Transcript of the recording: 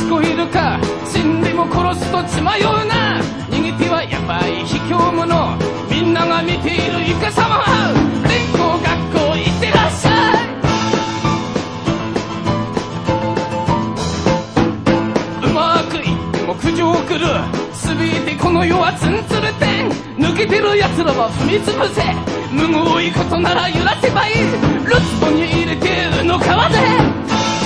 聞こえるか、死んでも殺すと血迷うな。逃げてはやばい卑怯者、みんなが見ているイカ様。連行学校行ってらっしゃい。うまくいっても苦情来る、すべてこの世はツンツルテン。抜けてる奴らは踏み潰せ、むごいことなら揺らせばいい。ルツボに入れてうのかわ